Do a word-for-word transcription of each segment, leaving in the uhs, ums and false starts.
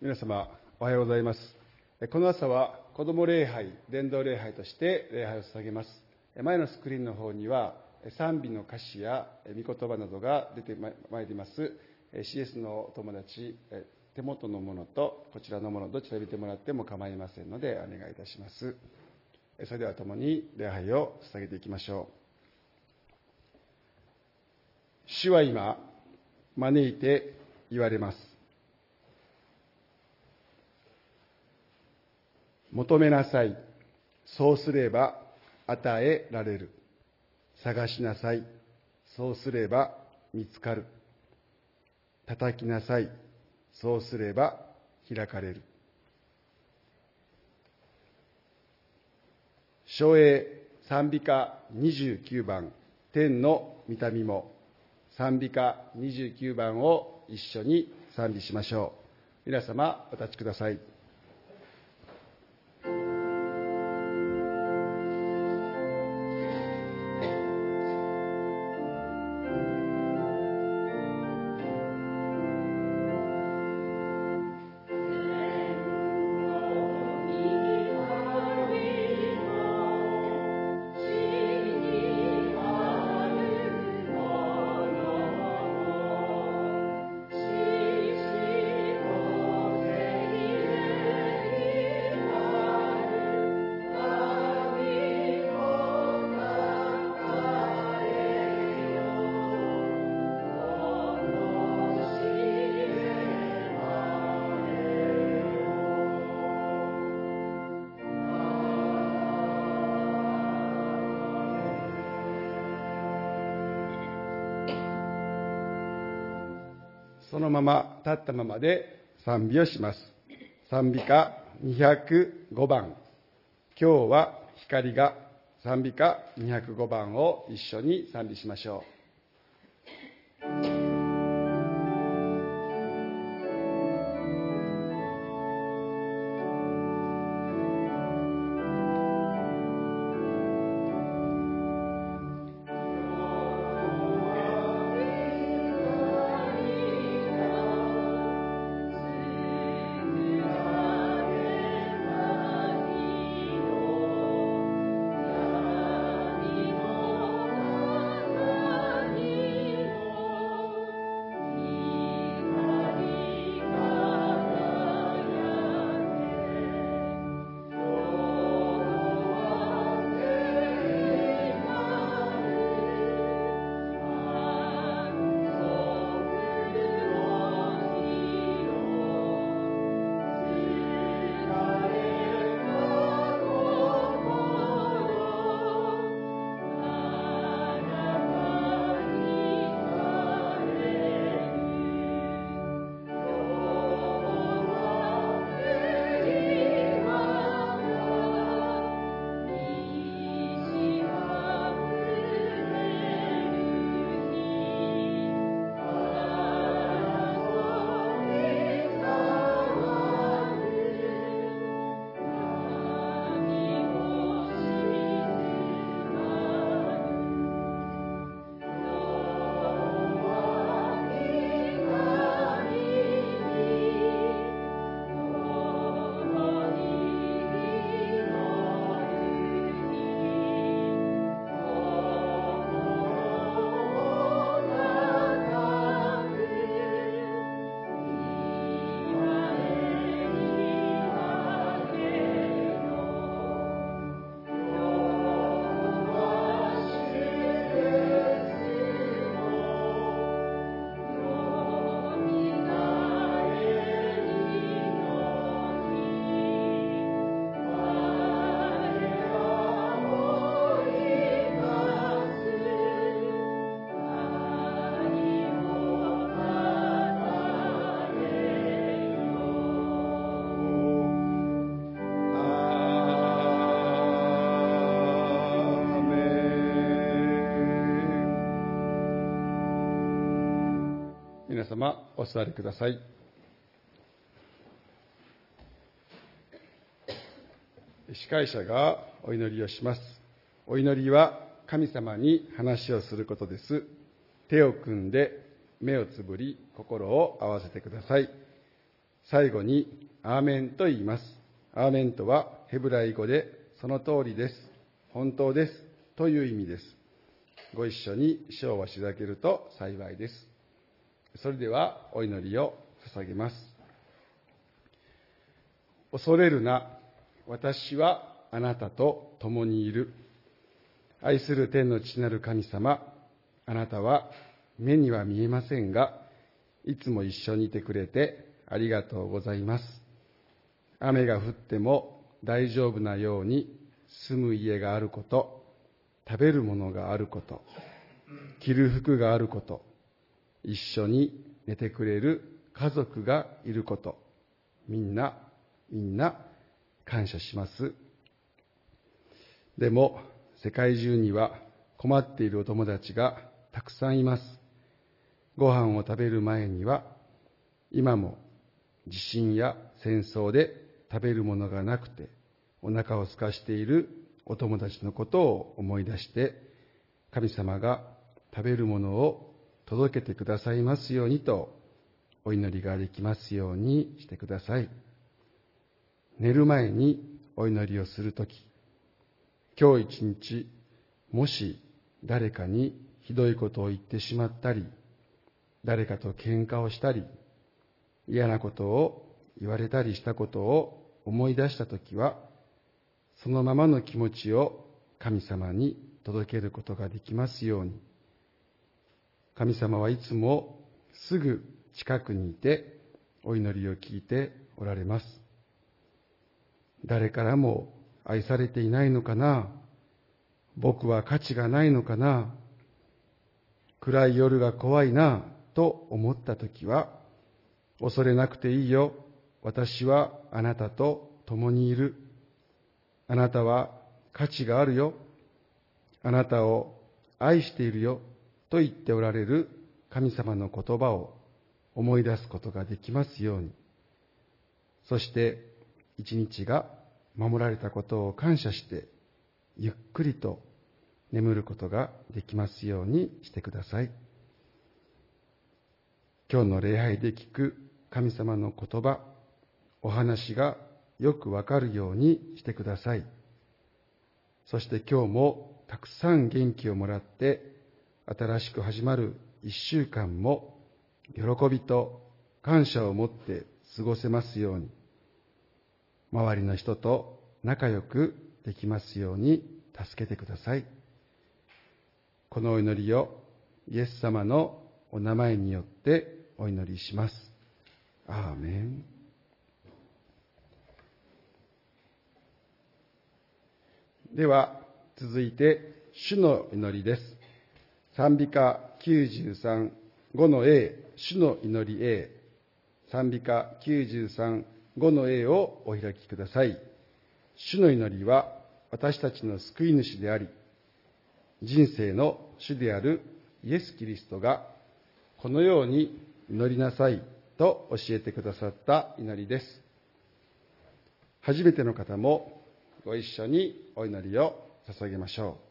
皆様おはようございます。この朝は子ども礼拝、伝道礼拝として礼拝を捧げます。前のスクリーンの方には賛美の歌詞や御言葉などが出てまいります。 シーエス のお友達、手元のものとこちらのものどちら見てもらっても構いませんのでお願いいたします。それでは共に礼拝を捧げていきましょう。主は今招いて言われます。求めなさい、そうすれば与えられる。探しなさい、そうすれば見つかる。叩きなさい、そうすれば開かれる。唱詠賛美歌にじゅうきゅうばん、天の御霊も、賛美歌にじゅうきゅうばんを一緒に賛美しましょう。皆様お立ちください。そのまま立ったままで賛美をします。賛美歌にひゃくごばん、今日は光が、賛美歌にひゃくごばんを一緒に賛美しましょう。皆様お座りください。司会者がお祈りをします。お祈りは神様に話をすることです。手を組んで目をつぶり心を合わせてください。最後にアーメンと言います。アーメンとはヘブライ語でその通りです、本当ですという意味です。ご一緒に唱和していただけると幸いです。それではお祈りを捧げます。恐れるな、私はあなたと共にいる。愛する天の父なる神様、あなたは目には見えませんが、いつも一緒にいてくれてありがとうございます。雨が降っても大丈夫なように住む家があること、食べるものがあること、着る服があること、一緒に寝てくれる家族がいること、みんなみんな感謝します。でも世界中には困っているお友達がたくさんいます。ご飯を食べる前には、今も地震や戦争で食べるものがなくてお腹を空かしているお友達のことを思い出して、神様が食べるものを届けてくださいますようにとお祈りができますようにしてください。寝る前にお祈りをするとき、今日一日、もし誰かにひどいことを言ってしまったり、誰かと喧嘩をしたり、嫌なことを言われたりしたことを思い出したときは、そのままの気持ちを神様に届けることができますように。神様はいつもすぐ近くにいてお祈りを聞いておられます。誰からも愛されていないのかな、僕は価値がないのかな、暗い夜が怖いなと思ったときは、恐れなくていいよ、私はあなたと共にいる。あなたは価値があるよ、あなたを愛しているよと言っておられる神様の言葉を思い出すことができますように。そして一日が守られたことを感謝して、ゆっくりと眠ることができますようにしてください。今日の礼拝で聞く神様の言葉、お話がよくわかるようにしてください。そして今日もたくさん元気をもらって、新しく始まる一週間も喜びと感謝を持って過ごせますように、周りの人と仲良くできますように助けてください。このお祈りをイエス様のお名前によってお祈りします。アーメン。では続いて主の祈りです。賛美歌きゅうじゅうさん、ごの A、主の祈り A、賛美歌きゅうじゅうさん、ごの A をお開きください。主の祈りは私たちの救い主であり、人生の主であるイエス・キリストがこのように祈りなさいと教えてくださった祈りです。初めての方もご一緒にお祈りを捧げましょう。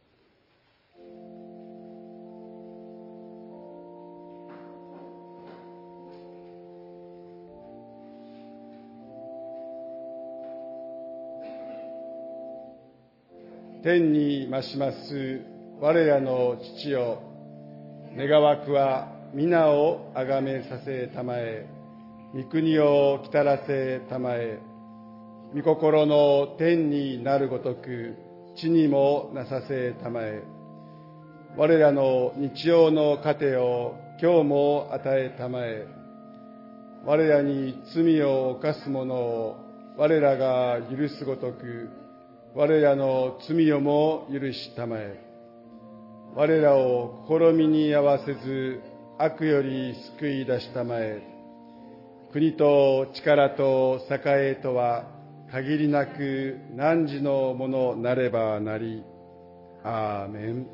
天に増します我らの父よ、願わくは皆をあがめさせたまえ、御国を来たらせたまえ、御心の天になるごとく地にもなさせたまえ。我らの日曜の糧を今日も与えたまえ。我らに罪を犯す者を我らが許すごとく、我らの罪をも許したまえ。我らを試みに合わせず悪より救い出したまえ。国と力と栄とは限りなく汝のものなればなり。アーメン。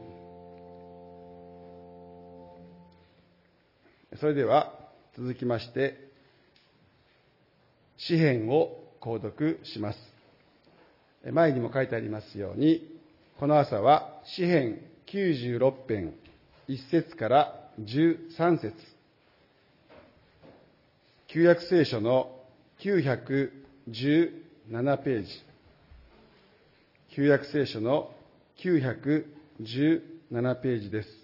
それでは続きまして詩編を購読します。前にも書いてありますように、この朝は詩編きゅうじゅうろく編いち節からじゅうさん節、旧約聖書のきゅうひゃくじゅうななページ、旧約聖書のきゅうひゃくじゅうななページです。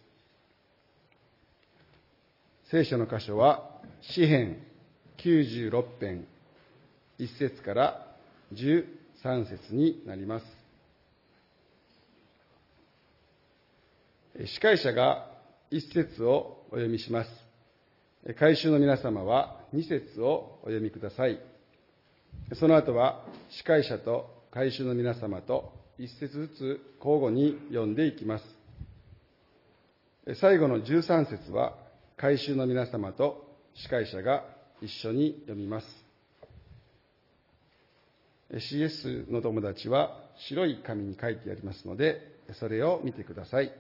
聖書の箇所は詩編きゅうじゅうろく編いっ節からじゅうさん節になります。司会者がいち節をお読みします。会衆の皆様はに節をお読みください。その後は司会者と会衆の皆様といち節ずつ交互に読んでいきます。最後のじゅうさん節は会衆の皆様と司会者が一緒に読みます。シーエス の友達は白い紙に書いてありますので、それを見てください。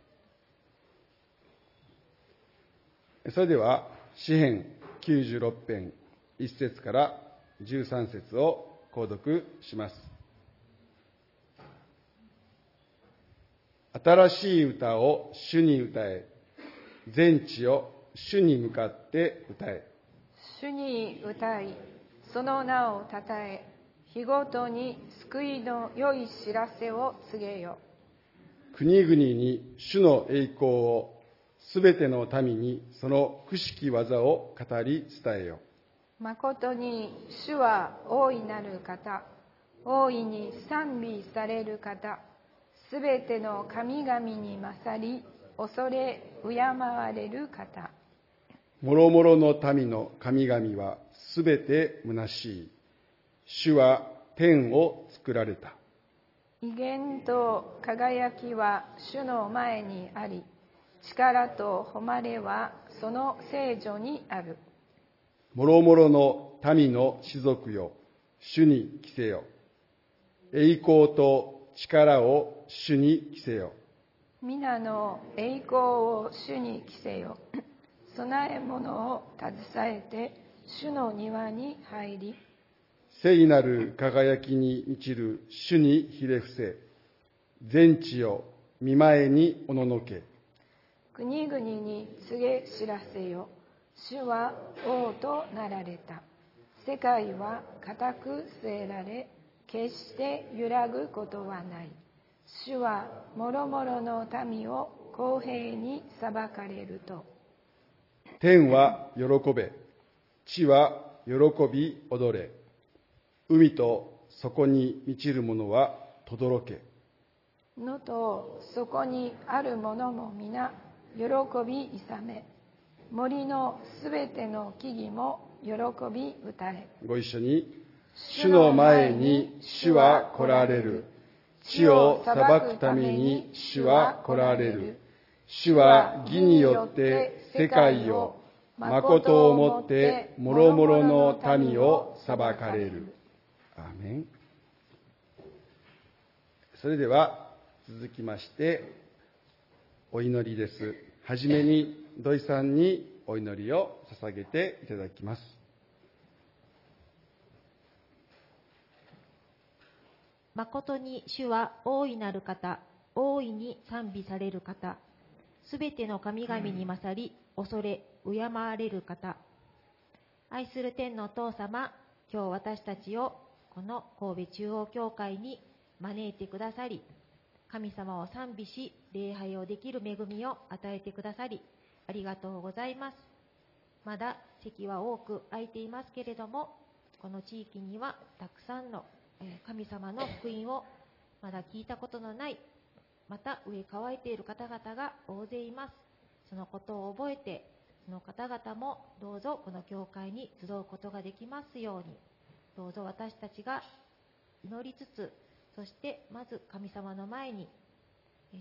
それでは詩編きゅうじゅうろく編いち節からじゅうさん節を購読します。新しい歌を主に歌え、全地を主に向かって歌え。 主に歌い、その名をたたえ、日ごとに救いの良い知らせを告げよ。 国々に主の栄光を、すべての民にその不思議技を語り伝えよ。 まことに主は大いなる方、大いに賛美される方、すべての神々に勝り、恐れ敬われる方。 もろもろの民の神々はすべて虚しい。主は天を作られた。 威厳と輝きは主の前にあり、力と誉れはその聖女にある。 もろもろの民の士族よ、主に着せよ。栄光と力を主に着せよ。 皆の栄光を主に着せよ。供え物を携えて主の庭に入り、 聖なる輝きに満ちる主にひれ伏せ。全地を御前におののけ。 国々に告げ知らせよ。主は王となられた。世界は固く据えられ、決して揺らぐことはない。主はもろもろの民を公平に裁かれると。 天は喜べ、地は喜び踊れ。海とそこに満ちるものは轟け。 野とそこにあるものも皆喜び勇め。森のすべての木々も喜び歌え。 ご一緒に。主の前に主は来られる。地を裁くために主は来られる。主は義によって世界を、誠をもってもろもろの民を裁かれる。アーメン。それでは続きましてお祈りです。はじめに土井さんにお祈りを捧げていただきます。 誠に主は大いなる方、大いに賛美される方、すべての神々に勝り、恐れ敬われる方。愛する天のお父様、今日私たちをこの神戸中央教会に招いてくださり、神様を賛美し、礼拝をできる恵みを与えてくださり、ありがとうございます。まだ席は多く空いていますけれども、この地域にはたくさんの神様の福音をまだ聞いたことのない、また上乾いている方々が大勢います。そのことを覚えて、その方々もどうぞこの教会に集うことができますように、どうぞ私たちが祈りつつ、そしてまず神様の前に、え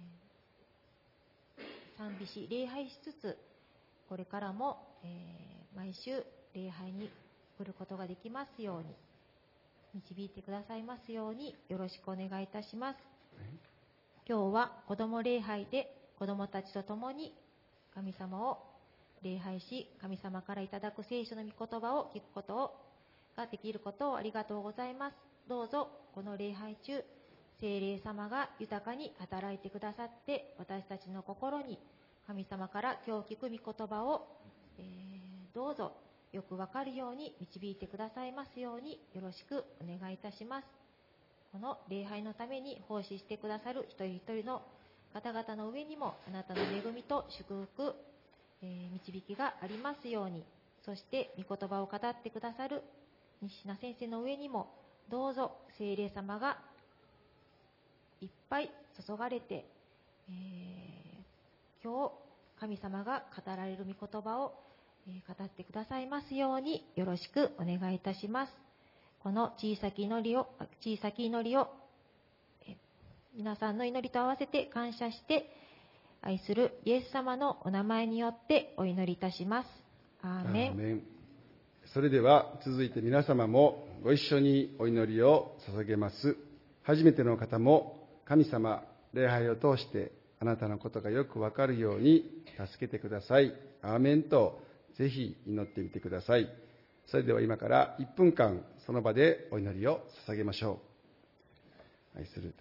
ー、賛美し礼拝しつつ、これからも、えー、毎週礼拝に来ることができますように導いてくださいますようによろしくお願いいたします。今日は子ども礼拝で子どもたちと共に神様を礼拝し、神様からいただく聖書の御言葉を聞くことをができることをありがとうございます。どうぞこの礼拝中、聖霊様が豊かに働いてくださって、私たちの心に神様から今日聞く御言葉を、えー、どうぞよくわかるように導いてくださいますようによろしくお願いいたします。この礼拝のために奉仕してくださる一人一人の方々の上にもあなたの恵みと祝福、えー、導きがありますように、そして御言葉を語ってくださる西名先生の上にもどうぞ聖霊様がいっぱい注がれて、えー、今日神様が語られる御言葉を、えー、語ってくださいますようによろしくお願いいたします。この小さき祈りを小さき祈りを、えー、皆さんの祈りと合わせて感謝して愛するイエス様のお名前によってお祈りいたします。アーメン。 アーメン。それでは続いて皆様もご一緒にお祈りを捧げます。初めての方も神様、礼拝を通してあなたのことがよくわかるように助けてください。アーメンとぜひ祈ってみてください。それでは今からいっぷんかんその場でお祈りを捧げましょう。愛する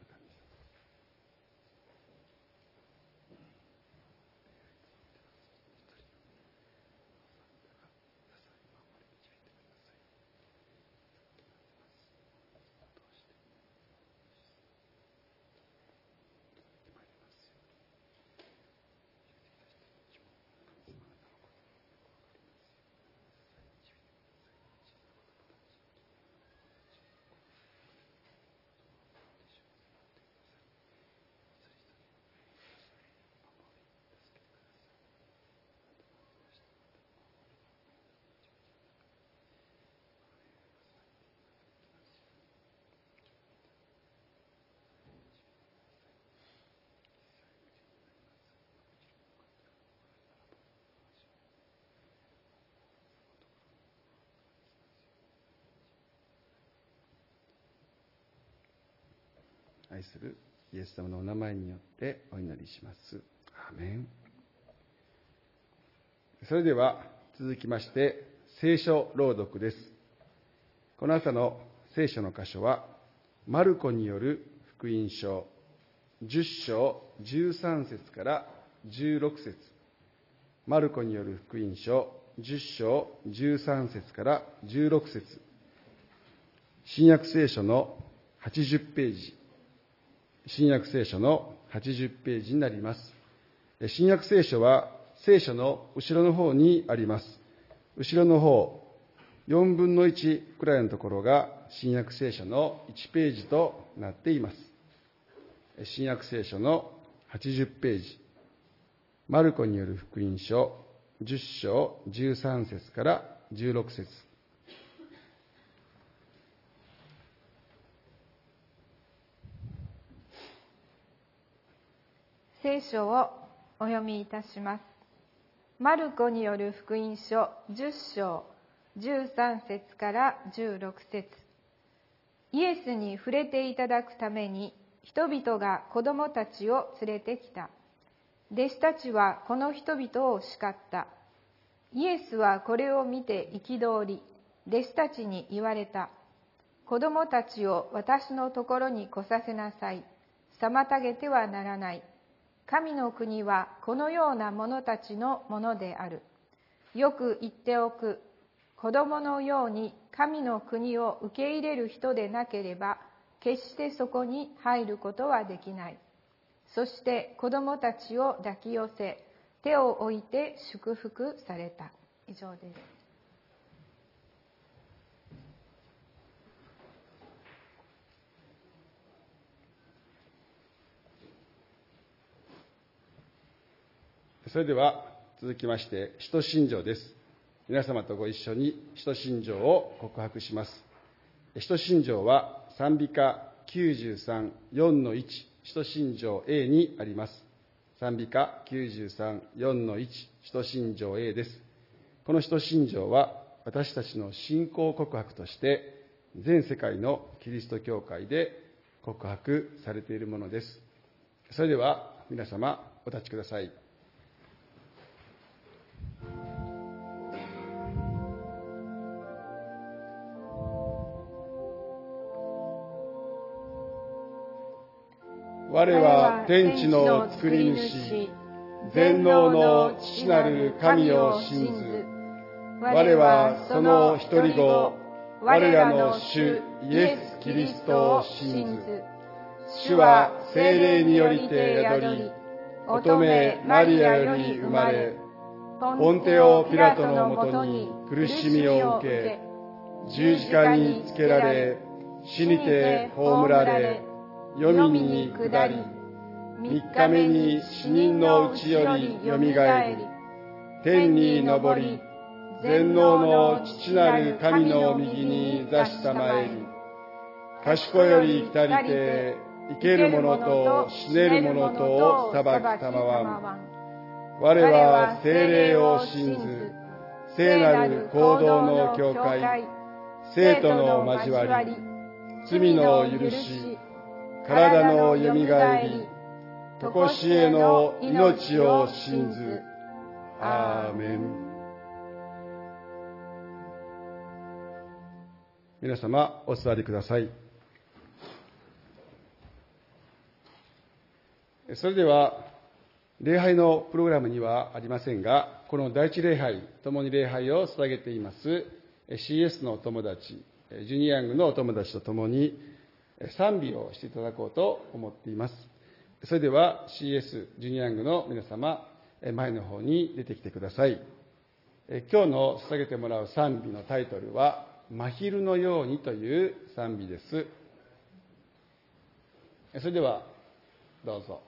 愛するイエス様のお名前によってお祈りします。アーメン。それでは続きまして聖書朗読です。この朝の聖書の箇所はマルコによる福音書じゅっ章じゅうさん節からじゅうろく節。マルコによる福音書じゅっ章じゅうさん節からじゅうろく節。新約聖書のはちじゅっページ、新約聖書のはちじゅっページになります。新約聖書は聖書の後ろの方にあります。後ろの方、よんぶんのいちくらいのところが新約聖書のいちページとなっています。新約聖書のはちじゅっページ、マルコによる福音書じゅっ章じゅうさん節からじゅうろく節。 聖書をお読みいたします。マルコによる福音書じゅっ章じゅうさん節からじゅうろく節。イエスに触れていただくために人々が子供たちを連れてきた。弟子たちはこの人々を叱った。イエスはこれを見て憤り、弟子たちに言われた。子供たちを私のところに来させなさい。妨げてはならない。神の国はこのような者たちのものである。よく言っておく。子供のように神の国を受け入れる人でなければ、決してそこに入ることはできない。そして子供たちを抱き寄せ、手を置いて祝福された。以上です。 それでは続きまして使徒信条です。皆様とご一緒に使徒信条を告白します。使徒信条は賛美歌きゅうじゅうさん、よんのいち、使徒信条 A にあります。賛美歌きゅうじゅうさん、よんのいち、使徒信条 A です。この使徒信条は私たちの信仰告白として全世界のキリスト教会で告白されているものです。それでは皆様お立ちください。我は天地の作り主、全能の父なる神を信ず。 我はその一人子、我らの主イエス・キリストを信ず。主は聖霊によりて宿り、乙女マリアより生まれ、ポンテオ・ピラトのもとに苦しみを受け、十字架につけられ、死にて葬られ、黄泉に下り、三日目に死人のうちよりよみがえり、天に昇り、全能の父なる神の右に座したまえり、賢より来たりて、生ける者と死ねる者とを裁きたまわん。我は聖霊を信ず、聖なる行動の教会、生徒の交わり、罪の許し、体のよみがえり、とこしえの命を信ず。アーメン。皆様お座りください。それでは礼拝のプログラムにはありませんが、この第一礼拝、共に礼拝を捧げています シーエス のお友達、ジュニアングのお友達と共に賛美をしていただこうと思っています。それでは シーエス ジュニアングの皆様、前の方に出てきてください。今日の捧げてもらう賛美のタイトルは、真昼のようにという賛美です。それではどうぞ。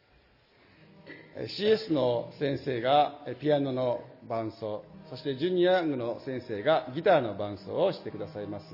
シーエス の先生がピアノの伴奏、そしてジュニアングの先生がギターの伴奏をしてくださいます。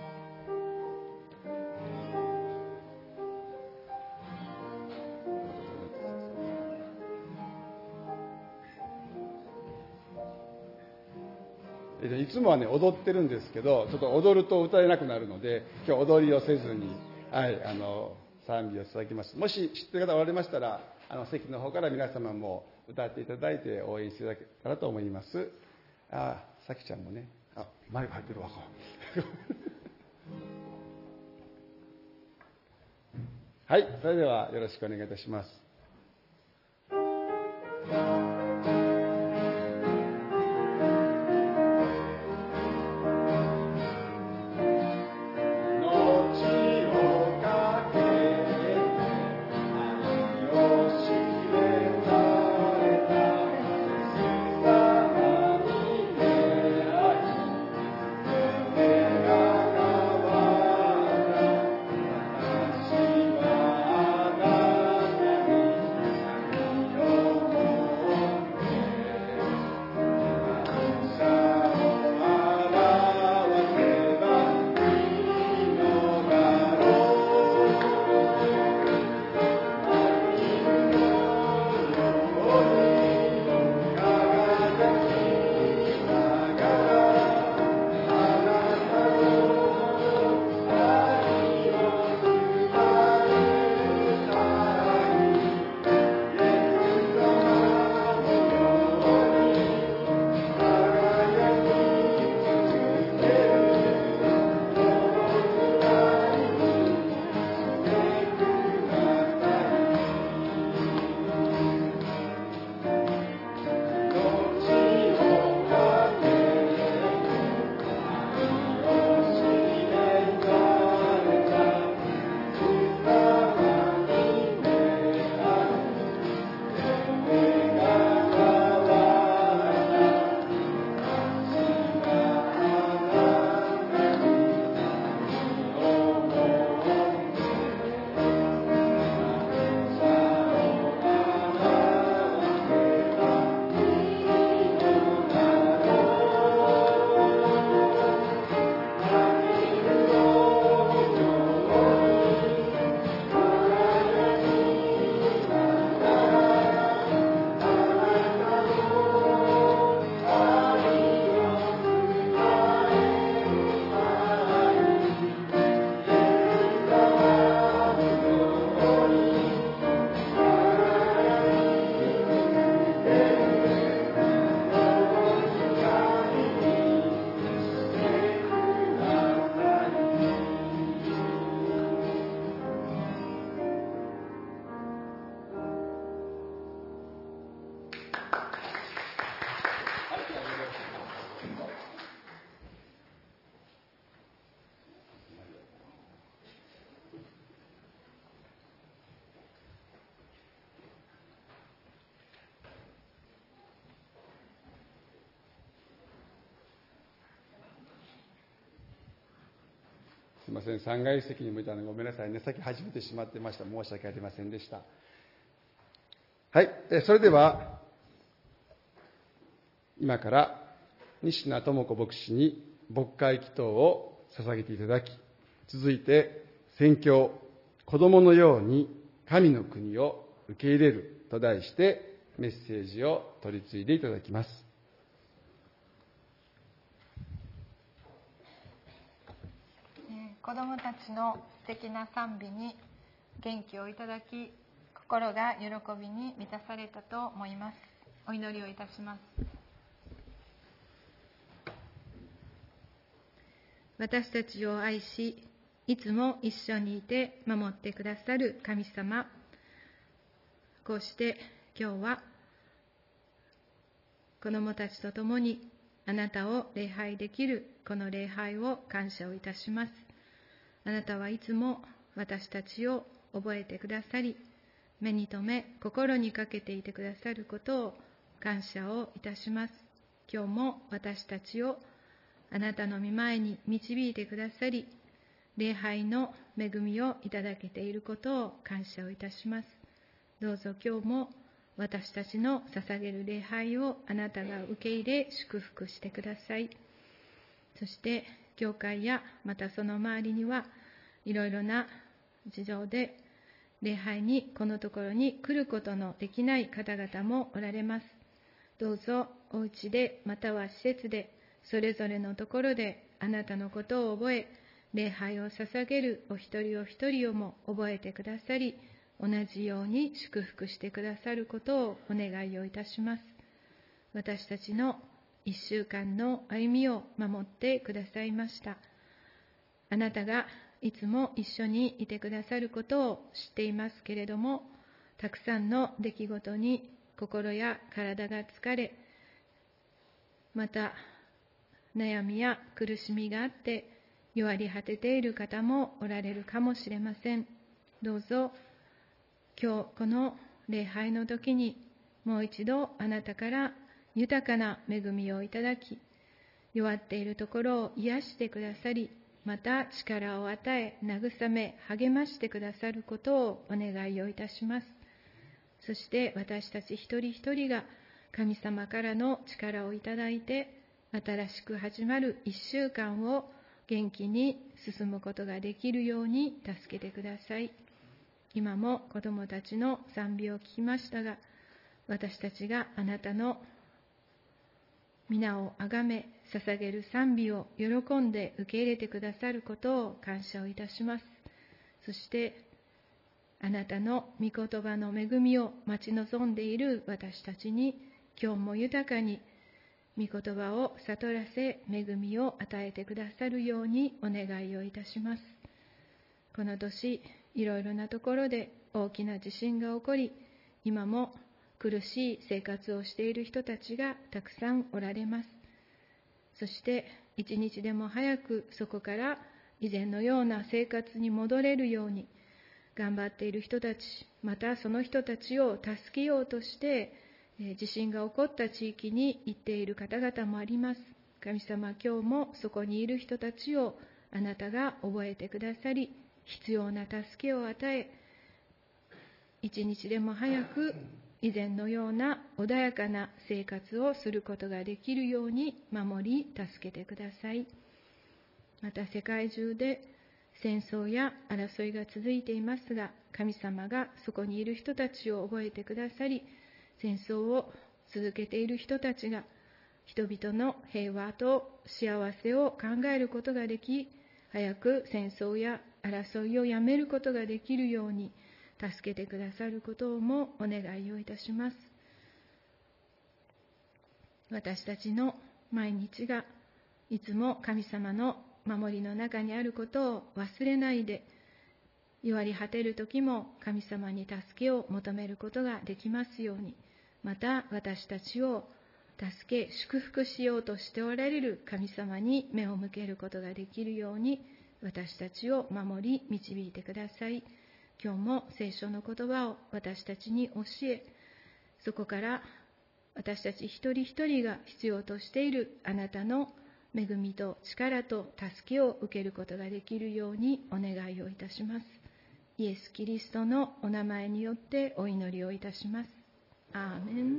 いつもはね、踊ってるんですけど、ちょっと踊ると歌えなくなるので、今日踊りをせずに、はい、あの、賛美を捧げます。もし知ってる方おられましたら、あの、席の方から皆様も歌っていただいて応援していただけたらと思います。あ、さきちゃんもね、あ、マイク入ってるわ。はい、それではよろしくお願いいたします。 私はあなたにみません。さんがい席に向いたのごめんなさいね。先始めてしまってました。申し訳ありませんでした。はい。それでは、今から西名智子牧師に牧会祈祷を捧げていただき、続いて宣教、子供のように神の国を受け入れると題してメッセージを取り継いでいただきます。 子どもたちの素敵な賛美に元気をいただき、心が喜びに満たされたと思います。お祈りをいたします。私たちを愛し、いつも一緒にいて守ってくださる神様、こうして今日は子どもたちと共にあなたを礼拝できるこの礼拝を感謝をいたします。あなたはいつも私たちを覚えてくださり、目に留め心にかけていてくださることを感謝をいたします。今日も私たちをあなたの御前に導いてくださり、礼拝の恵みをいただけていることを感謝をいたします。どうぞ今日も私たちの捧げる礼拝をあなたが受け入れ祝福してください。そして教会やまたその周りにはいろいろな事情で礼拝にこのところに来ることのできない方々もおられます。どうぞお家でまたは施設でそれぞれのところであなたのことを覚え、礼拝を捧げるお一人お一人をも覚えてくださり、同じように祝福してくださることをお願いをいたします。私たちの一週間の歩みを守ってくださいました。あなたがいつも一緒にいてくださることを知っていますけれども、たくさんの出来事に心や体が疲れ、また悩みや苦しみがあって弱り果てている方もおられるかもしれません。どうぞ今日この礼拝の時にもう一度あなたから豊かな恵みをいただき、弱っているところを癒してくださり、また力を与え慰め励ましてくださることをお願いをいたします。そして私たち一人一人が神様からの力をいただいて、新しく始まる一週間を元気に進むことができるように助けてください。今も子どもたちの賛美を聞きましたが、私たちがあなたの皆をあがめ捧げる賛美を喜んで受け入れてくださることを感謝をいたします。そしてあなたの御言葉の恵みを待ち望んでいる私たちに、今日も豊かに御言葉を悟らせ恵みを与えてくださるようにお願いをいたします。この年いろいろなところで大きな地震が起こり、今も苦しい生活をしている人たちがたくさんおられます。そして一日でも早くそこから以前のような生活に戻れるように頑張っている人たち、またその人たちを助けようとして地震が起こった地域に行っている方々もあります。神様、今日もそこにいる人たちをあなたが覚えてくださり、必要な助けを与え、一日でも早く以前のような穏やかな生活をすることができるように守り助けてください。また世界中で戦争や争いが続いていますが、神様がそこにいる人たちを覚えてくださり、戦争を続けている人たちが人々の平和と幸せを考えることができ、早く戦争や争いをやめることができるように助けてくださることをもお願いをいたします。私たちの毎日がいつも神様の守りの中にあることを忘れないで、弱り果てる時も神様に助けを求めることができますように、また私たちを助け祝福しようとしておられる神様に目を向けることができるように、私たちを守り導いてください。今日も聖書の言葉を私たちに教え、そこから私たち一人一人が必要としているあなたの恵みと力と助けを受けることができるようにお願いをいたします。イエス・キリストのお名前によってお祈りをいたします。アーメン。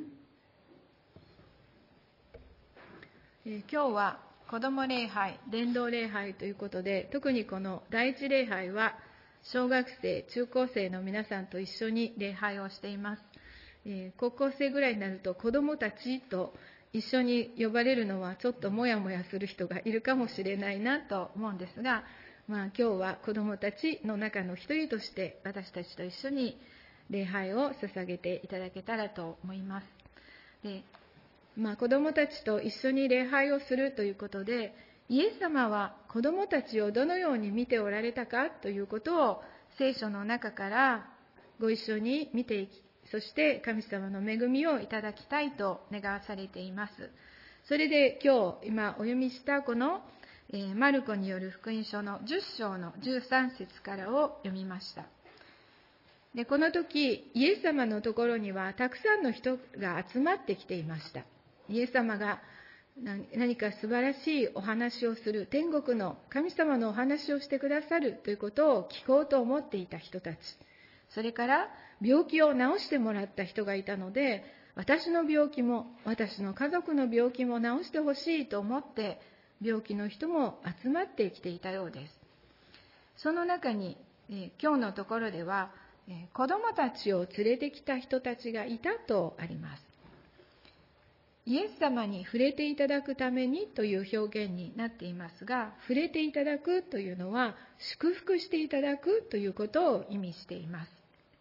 えー、今日は子ども礼拝、伝道礼拝ということで、特にこの第一礼拝は小学生、中高生の皆さんと一緒に礼拝をしています。えー、高校生ぐらいになると子どもたちと一緒に呼ばれるのはちょっともやもやする人がいるかもしれないなと思うんですが、まあ、今日は子どもたちの中の一人として私たちと一緒に礼拝を捧げていただけたらと思います。で、まあ、子どもたちと一緒に礼拝をするということで、イエス様は子どもたちをどのように見ておられたかということを聖書の中からご一緒に見ていき、そして神様の恵みをいただきたいと願わされています。それで今日今お読みしたこの、えー、マルコによる福音書のじゅっ章のじゅうさん節からを読みました。で、この時イエス様のところにはたくさんの人が集まってきていました。イエス様が何か素晴らしいお話をする、天国の神様のお話をしてくださるということを聞こうと思っていた人たち、それから病気を治してもらった人がいたので、私の病気も私の家族の病気も治してほしいと思って病気の人も集まってきていたようです。その中に、えー、今日のところでは、えー、子どもたちを連れてきた人たちがいたとあります。イエス様に触れていただくためにという表現になっていますが、触れていただくというのは祝福していただくということを意味しています。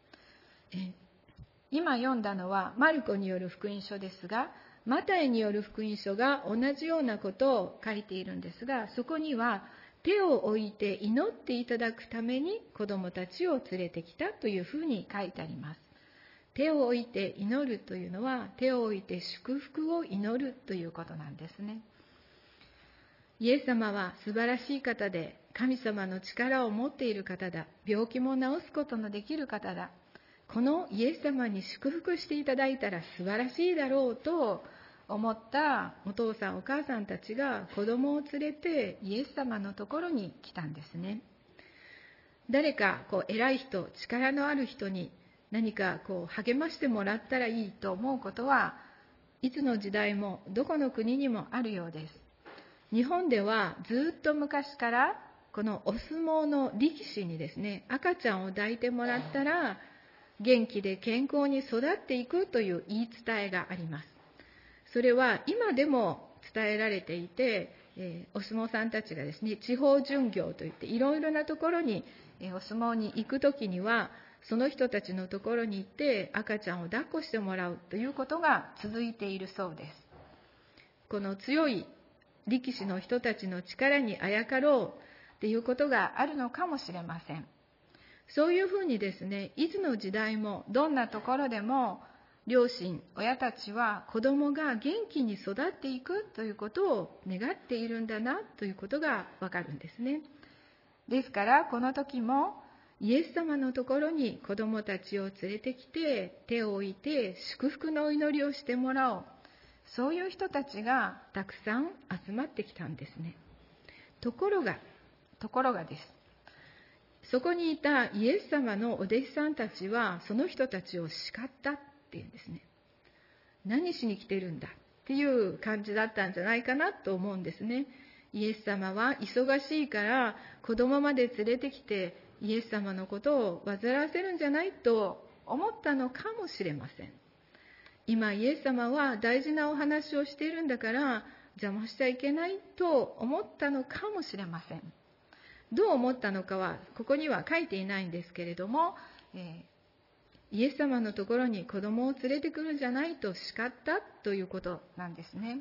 今読んだのはマルコによる福音書ですが、マタイによる福音書が同じようなことを書いているんですが、そこには手を置いて祈っていただくために子どもたちを連れてきたというふうに書いてあります。手を置いて祈るというのは、手を置いて祝福を祈るということなんですね。イエス様は素晴らしい方で、神様の力を持っている方だ。病気も治すことのできる方だ。このイエス様に祝福していただいたら素晴らしいだろうと思ったお父さんお母さんたちが子供を連れてイエス様のところに来たんですね。誰かこう偉い人、力のある人に何かこう励ましてもらったらいいと思うことはいつの時代もどこの国にもあるようです。日本ではずっと昔からこのお相撲の力士にですね、赤ちゃんを抱いてもらったら元気で健康に育っていくという言い伝えがあります。それは今でも伝えられていて、えー、お相撲さんたちがですね、地方巡業といっていろいろなところに、えー、お相撲に行くときにはその人たちのところに行って赤ちゃんを抱っこしてもらうということが続いているそうです。この強い力士の人たちの力にあやかろうということがあるのかもしれません。そういうふうにですね、いつの時代もどんなところでも両親、親たちは子供が元気に育っていくということを願っているんだなということがわかるんですね。ですからこの時もイエス様のところに子供たちを連れてきて手を置いて祝福のお祈りをしてもらおう、そういう人たちがたくさん集まってきたんですね。ところがところがですそこにいたイエス様のお弟子さんたちはその人たちを叱ったっていうんですね。何しに来てるんだっていう感じだったんじゃないかなと思うんですね。イエス様は忙しいから子供まで連れてきてイエス様のことを煩わせるんじゃないと思ったのかもしれません。今イエス様は大事なお話をしているんだから邪魔しちゃいけないと思ったのかもしれません。どう思ったのかはここには書いていないんですけれども、えー、イエス様のところに子供を連れてくるんじゃないと叱ったということなんですね。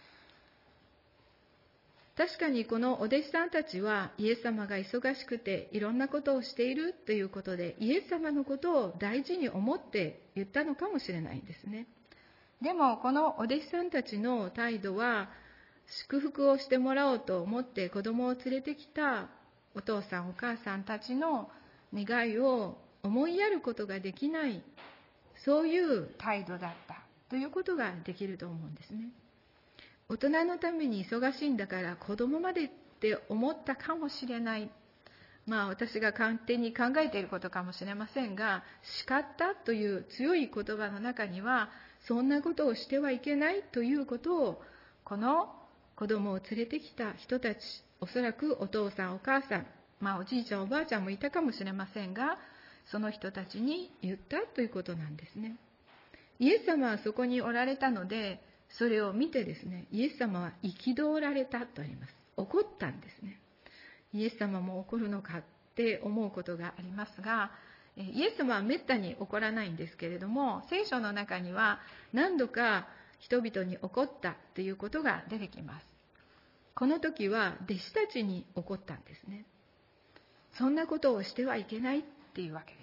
確かにこのお弟子さんたちはイエス様が忙しくていろんなことをしているということでイエス様のことを大事に思って言ったのかもしれないんですね。でもこのお弟子さんたちの態度は祝福をしてもらおうと思って子供を連れてきたお父さんお母さんたちの願いを思いやることができない、そういう態度だったということができると思うんですね。 大人のために忙しいんだから子供までって思ったかもしれない。まあ私が勝手に考えていることかもしれませんが、叱ったという強い言葉の中には、そんなことをしてはいけないということを、この子供を連れてきた人たち、おそらくお父さんお母さん、まあおじいちゃんおばあちゃんもいたかもしれませんが、その人たちに言ったということなんですね。イエス様はそこにおられたので、それを見てですね、イエス様は憤られたとあります。怒ったんですね。イエス様も怒るのかって思うことがありますが、イエス様はめったに怒らないんですけれども、聖書の中には何度か人々に怒ったということが出てきます。この時は弟子たちに怒ったんですね。そんなことをしてはいけないっていうわけです。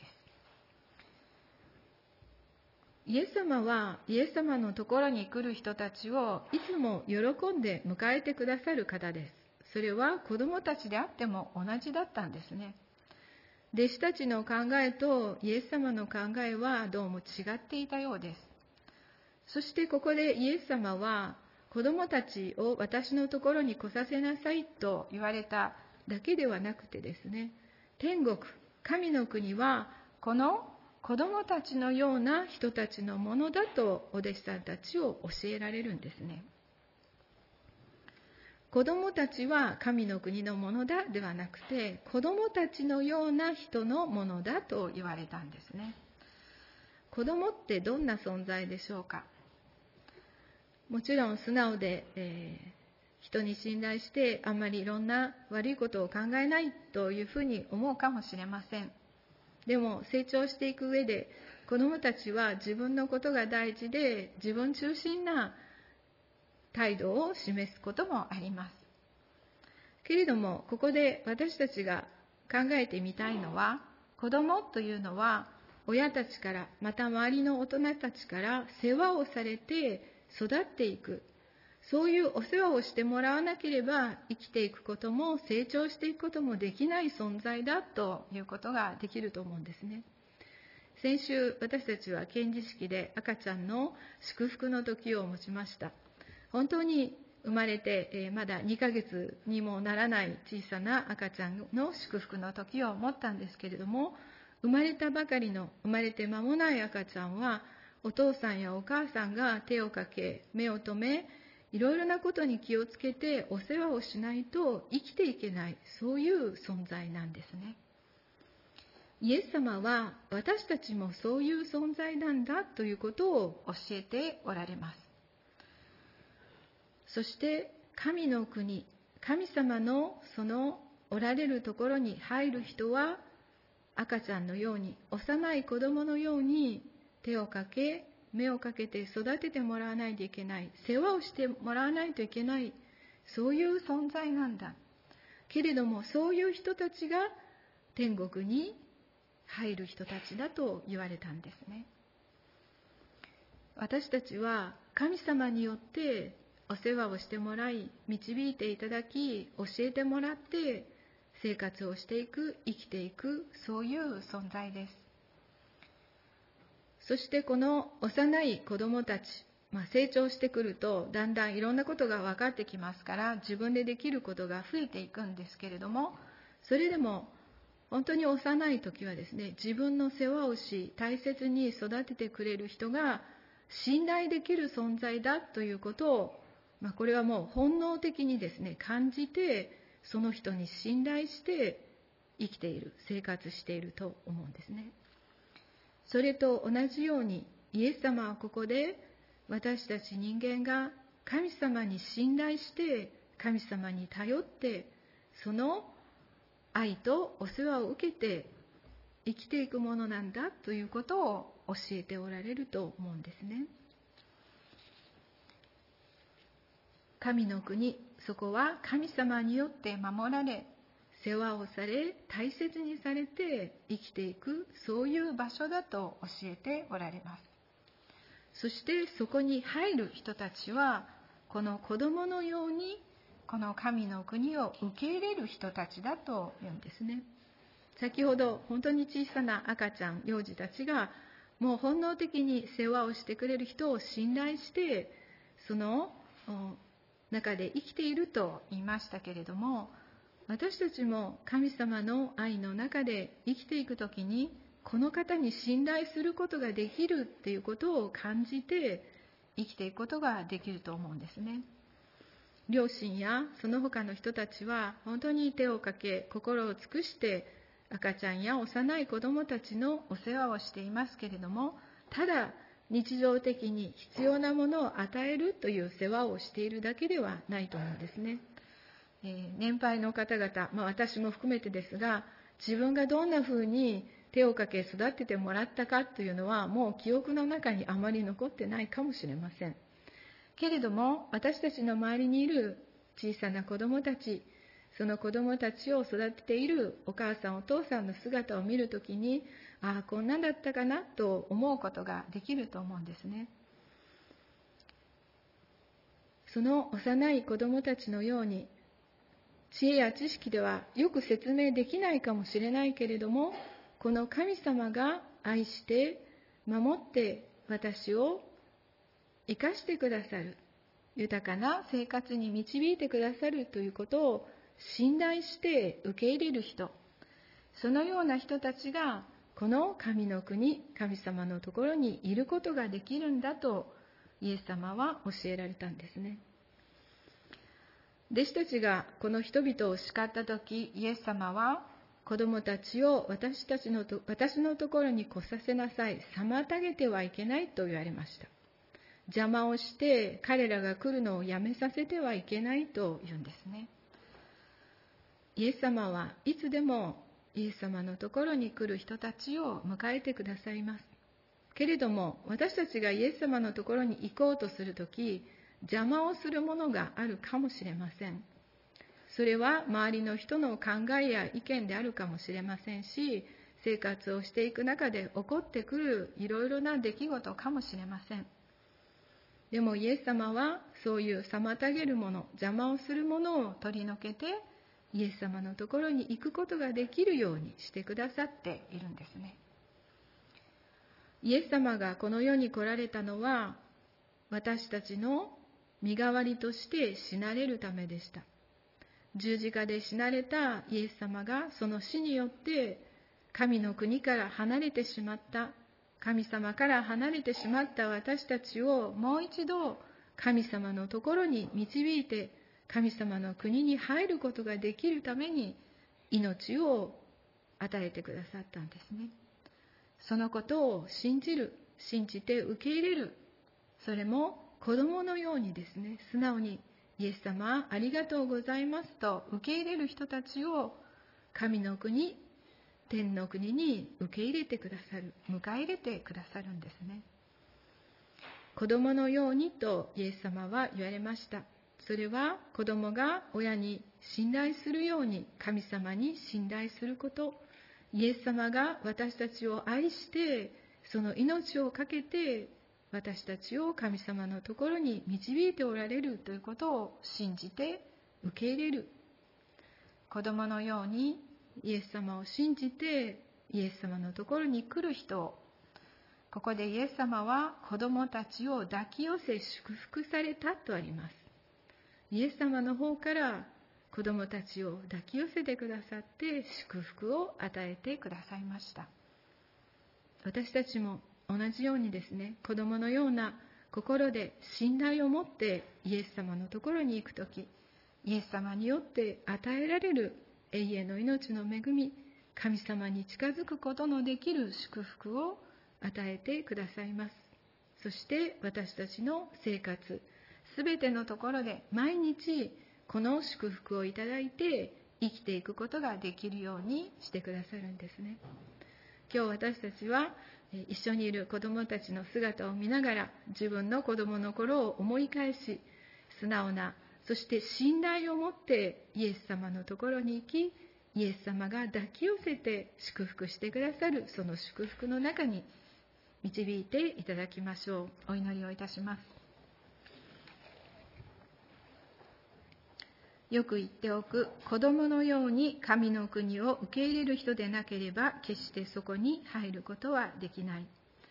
イエス様はイエス様のところに来る人たちをいつも喜んで迎えてくださる方です。それは子供たちであっても同じだったんですね。弟子たちの考えとイエス様の考えはどうも違っていたようです。そしてここでイエス様は子供たちを私のところに来させなさいと言われただけではなくてですね、天国、神の国はこの子供たちのような人たちのものだとお弟子さんたちを教えられるんですね。子供たちは神の国のものだではなくて、子供たちのような人のものだと言われたんですね。子供ってどんな存在でしょうか。もちろん素直で、えー、人に信頼してあんまりいろんな悪いことを考えないというふうに思うかもしれません。でも成長していく上で子どもたちは自分のことが大事で自分中心な態度を示すこともあります。けれどもここで私たちが考えてみたいのは、子どもというのは親たちからまた周りの大人たちから世話をされて育っていく、そういうお世話をしてもらわなければ生きていくことも成長していくこともできない存在だということができると思うんですね。先週私たちは献授式で赤ちゃんの祝福の時を持ちました。本当に生まれて、えー、まだにかげつにもならない小さな赤ちゃんの祝福の時を持ったんですけれども、生まれたばかりの生まれて間もない赤ちゃんはお父さんやお母さんが手をかけ目を留め、いろいろなことに気をつけてお世話をしないと生きていけない、そういう存在なんですね。イエス様は私たちもそういう存在なんだということを教えておられます。そして神の国、神様のそのおられるところに入る人は赤ちゃんのように、幼い子供のように手をかけ目をかけて育ててもらわないといけない、世話をしてもらわないといけない、そういう存在なんだ。けれどもそういう人たちが天国に入る人たちだと言われたんですね。私たちは神様によってお世話をしてもらい、導いていただき、教えてもらって生活をしていく、生きていく、そういう存在です。そしてこの幼い子どもたち、まあ、成長してくるとだんだんいろんなことが分かってきますから、自分でできることが増えていくんですけれども、それでも本当に幼い時はですね、自分の世話をし大切に育ててくれる人が信頼できる存在だということを、まあ、これはもう本能的にですね感じて、その人に信頼して生きている、生活していると思うんですね。それと同じようにイエス様はここで私たち人間が神様に信頼して神様に頼ってその愛とお世話を受けて生きていくものなんだということを教えておられると思うんですね。神の国、そこは神様によって守られ世話をされ大切にされて生きていく、そういう場所だと教えておられます。そしてそこに入る人たちはこの子供のようにこの神の国を受け入れる人たちだと言うんですね。先ほど本当に小さな赤ちゃん、幼児たちがもう本能的に世話をしてくれる人を信頼してその中で生きていると言いましたけれども、私たちも神様の愛の中で生きていくときに、この方に信頼することができるっていうことを感じて生きていくことができると思うんですね。両親やその他の人たちは本当に手をかけ、心を尽くして赤ちゃんや幼い子どもたちのお世話をしていますけれども、ただ日常的に必要なものを与えるという世話をしているだけではないと思うんですね。えー、年配の方々、まあ、私も含めてですが、自分がどんなふうに手をかけ育ててもらったかというのはもう記憶の中にあまり残ってないかもしれませんけれども、私たちの周りにいる小さな子どもたち、その子どもたちを育てているお母さんお父さんの姿を見るときに、ああこんなんだったかなと思うことができると思うんですね。その幼い子どもたちのように、知恵や知識ではよく説明できないかもしれないけれども、この神様が愛して守って私を生かしてくださる、豊かな生活に導いてくださるということを信頼して受け入れる人、そのような人たちがこの神の国、神様のところにいることができるんだとイエス様は教えられたんですね。弟子たちがこの人々を叱ったとき、イエス様は子供たちを私たちのと私のところに来させなさい、妨げてはいけないと言われました。邪魔をして彼らが来るのをやめさせてはいけないと言うんですね。イエス様はいつでもイエス様のところに来る人たちを迎えてくださいます。けれども私たちがイエス様のところに行こうとするとき、邪魔をするものがあるかもしれません。それは周りの人の考えや意見であるかもしれませんし、生活をしていく中で起こってくるいろいろな出来事かもしれません。でもイエス様はそういう妨げるもの、邪魔をするものを取り除けて、イエス様のところに行くことができるようにしてくださっているんですね。イエス様がこの世に来られたのは、私たちの身代わりとして死なれるためでした。十字架で死なれたイエス様がその死によって神の国から離れてしまった、神様から離れてしまった私たちをもう一度神様のところに導いて、神様の国に入ることができるために命を与えてくださったんですね。そのことを信じる、信じて受け入れる、それも子供のようにですね、素直にイエス様ありがとうございますと受け入れる人たちを神の国、天の国に受け入れてくださる、迎え入れてくださるんですね。子供のようにとイエス様は言われました。それは子供が親に信頼するように神様に信頼すること、イエス様が私たちを愛してその命を懸けて私たちを神様のところに導いておられるということを信じて受け入れる。子供のようにイエス様を信じてイエス様のところに来る人を、ここでイエス様は子供たちを抱き寄せ祝福されたとあります。イエス様の方から子供たちを抱き寄せてくださって祝福を与えてくださいました。私たちも同じようにですね、子供のような心で信頼を持ってイエス様のところに行くとき、イエス様によって与えられる永遠の命の恵み、神様に近づくことのできる祝福を与えてくださいます。そして私たちの生活、すべてのところで毎日この祝福をいただいて生きていくことができるようにしてくださるんですね。今日私たちは一緒にいる子どもたちの姿を見ながら、自分の子どもの頃を思い返し、素直な、そして信頼を持ってイエス様のところに行き、イエス様が抱き寄せて祝福してくださる、その祝福の中に導いていただきましょう。お祈りをいたします。よく言っておく、子供のように神の国を受け入れる人でなければ決してそこに入ることはできない。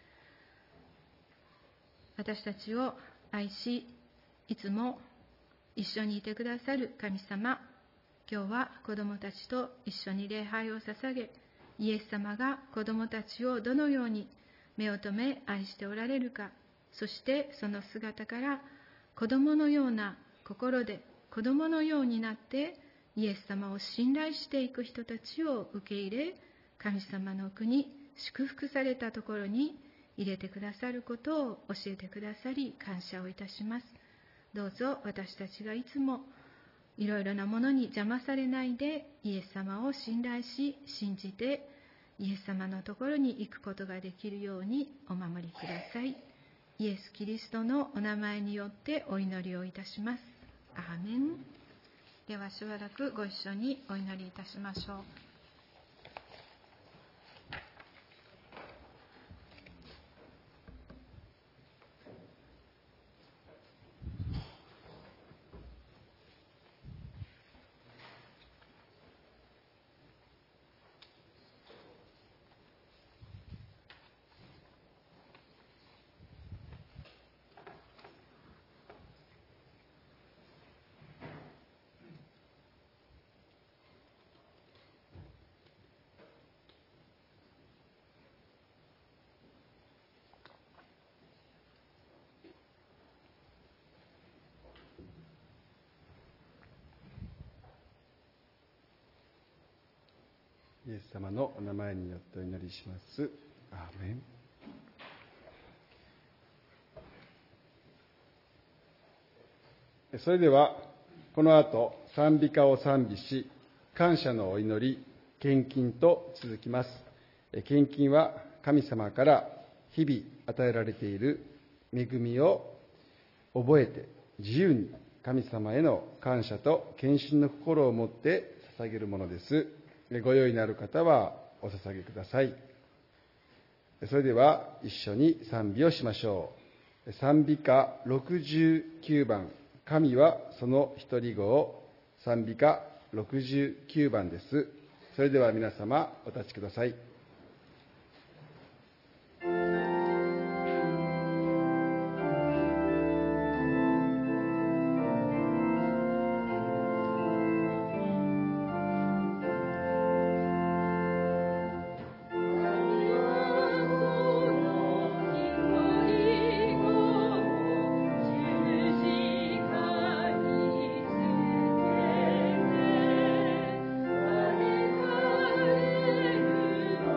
私たちを愛し、いつも一緒にいてくださる神様、今日は子どもたちと一緒に礼拝を捧げ、イエス様が子どもたちをどのように目を留め愛しておられるか、そしてその姿から子どものような心で子どものようになってイエス様を信頼していく人たちを受け入れ、神様の国、祝福されたところに入れてくださることを教えてくださり感謝をいたします。どうぞ私たちがいつもいろいろなものに邪魔されないでイエス様を信頼し信じてイエス様のところに行くことができるようにお守りください。イエス・キリストのお名前によってお祈りをいたします。アーメン。ではしばらくご一緒にお祈りいたしましょう。 イエス様のお名前によってお祈りします。アーメン。それではこの後賛美歌を賛美し、感謝のお祈り、献金と続きます。献金は神様から日々与えられている恵みを覚えて自由に神様への感謝と献身の心を持って捧げるものです。ご用意のある方はお捧げください。それでは一緒に賛美をしましょう。賛美歌ろくじゅうきゅうばん、神はその一人子を、賛美歌ろくじゅうきゅうばんです。それでは皆様お立ちください。 「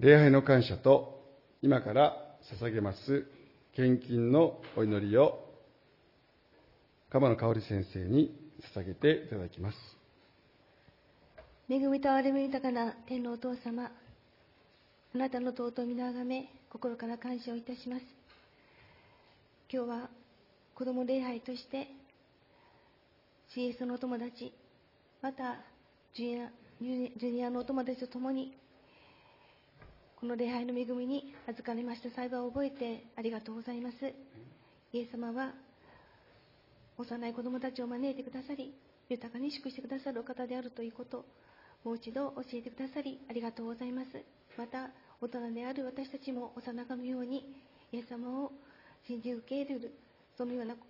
礼拝の感謝と今から捧げます献金のお祈りを鎌野香織先生に捧げていただきます。 恵みと憐れみ豊かな天のお父様、あなたの尊い皆をあがめ心から感謝をいたします。今日は子ども礼拝としてシーエス のお友達、またジュニア、ジュニアのお友達と共にこの礼拝の恵みに預かりました幸いを覚えてありがとうございます。イエス様は幼い子どもたちを招いてくださり、豊かに祝してくださるお方であるということをもう一度教えてくださりありがとうございます。また大人である私たちも幼かのようにイエス様を信じ受け入れる、そのような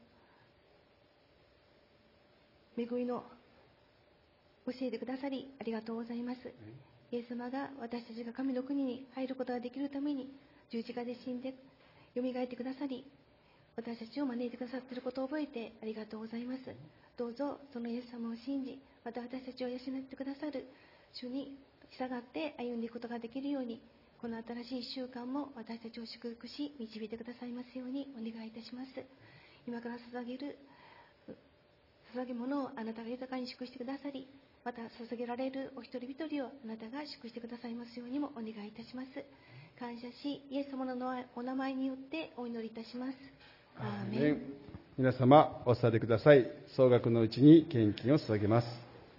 恵みの教えてくださりありがとうございます。イエス様が私たちが神の国に入ることができるために十字架で死んでよみがえってくださり、私たちを招いてくださっていることを覚えてありがとうございます。どうぞそのイエス様を信じ、また私たちを養ってくださる主に従って歩んでいくことができるように、この新しいいっしゅうかんも私たちを祝福し導いてくださいますようにお願いいたします。今から捧げる捧げ物をあなたが豊かに祝してくださり、また捧げられるお一人一人をあなたが祝してくださいますようにもお願いいたします。感謝しイエス様のお名前によってお祈りいたします。アーメン。 皆様お伝えください。総額のうちに献金を捧げます。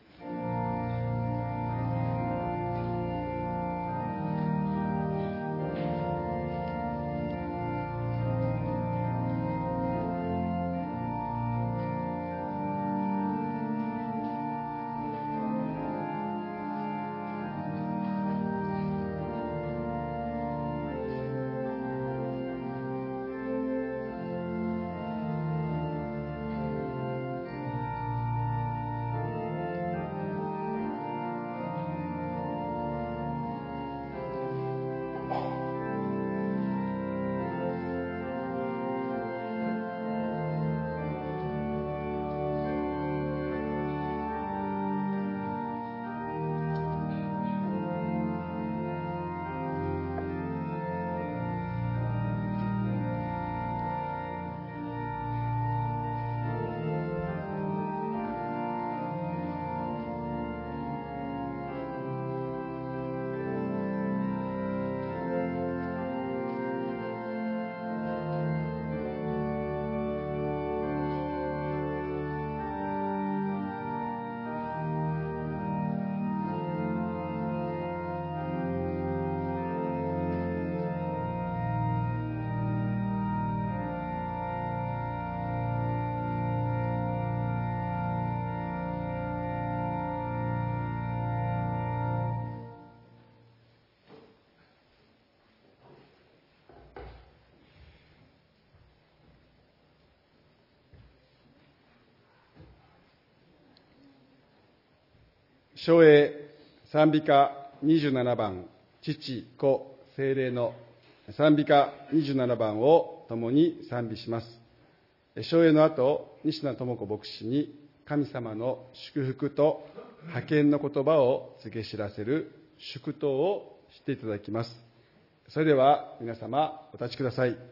唱詠賛美歌にじゅうななばん、父、子、聖霊の賛美歌にじゅうななばんを共に賛美します。唱詠の後、西名智子牧師に神様の祝福と派遣の言葉を告げ知らせる祝祷をしていただきます。それでは皆様お立ちください。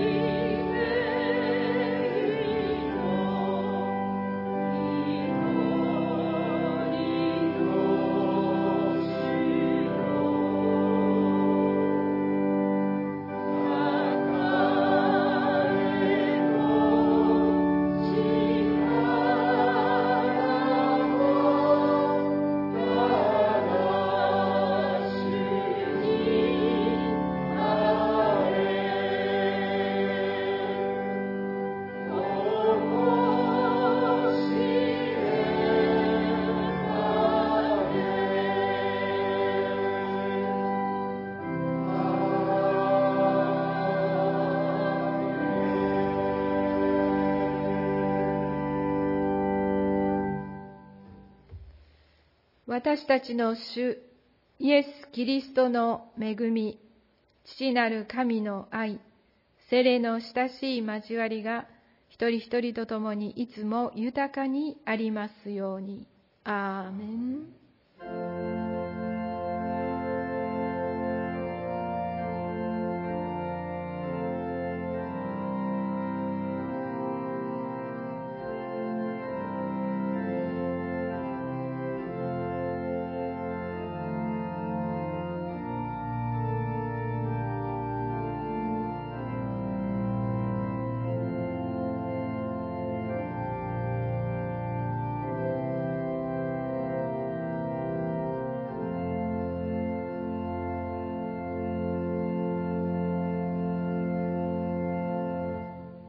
「 私たちの主イエス・キリストの恵み、父なる神の愛、聖霊の親しい交わりが一人一人とともにいつも豊かにありますように。アーメン。